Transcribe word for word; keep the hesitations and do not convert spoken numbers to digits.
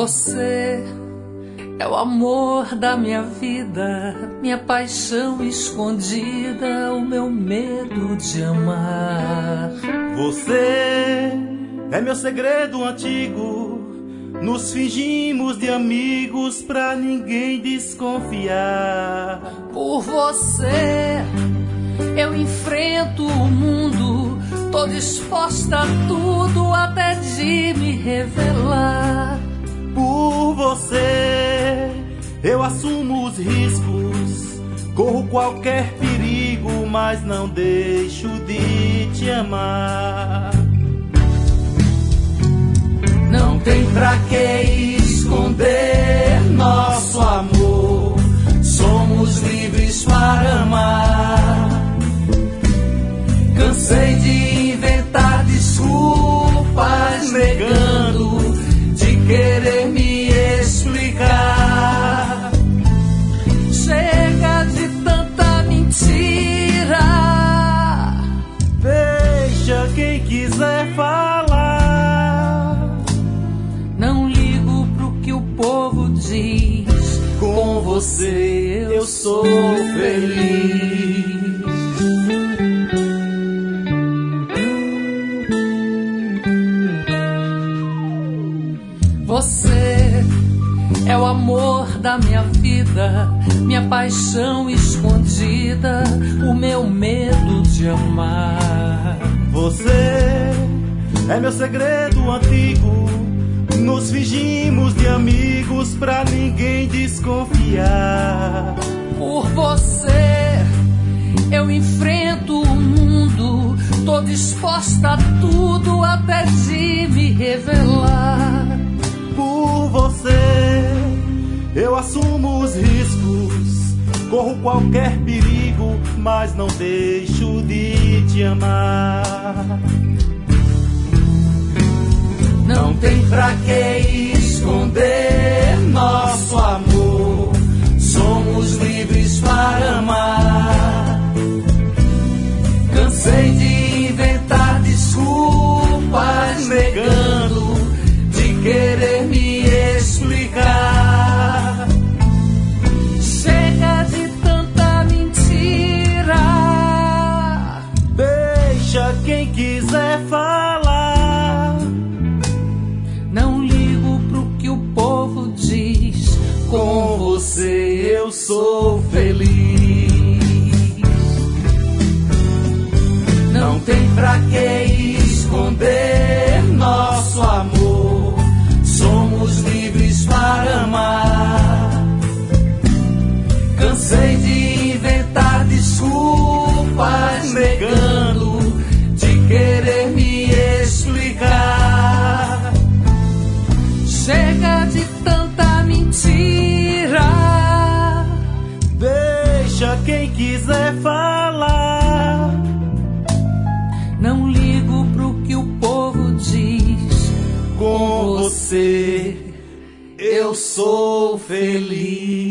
Você é o amor da minha vida, minha paixão escondida, o meu medo de amar. Você é meu segredo antigo, nos fingimos de amigos pra ninguém desconfiar. Por você eu enfrento o mundo, tô disposta a tudo até de me revelar. Por você eu assumo os riscos, corro qualquer perigo, mas não deixo de te amar. Não tem pra que esconder nosso amor, somos livres para amar. Cansei de inventar desculpas, negando de querer me explicar. Chega de tanta mentira, deixa quem quiser falar. Não ligo pro que o povo diz, com você eu sou feliz. Você é o amor da minha vida, minha paixão escondida, o meu medo de amar. Você é meu segredo antigo, nos fingimos de amigos pra ninguém desconfiar. Por você eu enfrento o mundo, tô disposta a tudo até de me revelar. Por você eu assumo os riscos, corro qualquer perigo, mas não deixo de te amar. Não tem pra que esconder nosso amor, somos livres para amar. Cansei de inventar desculpas, negando de querer me explicar. Chega de tanta mentira, deixa quem quiser falar. Não ligo pro que o povo diz, com você eu sou feliz. Não tem pra que esconder nosso amor, somos livres para amar. Cansei de inventar desculpas, negando de querer me explicar. Chega de tanta mentira, deixa quem quiser falar. Não ligo pro que o povo diz, Com você eu sou feliz.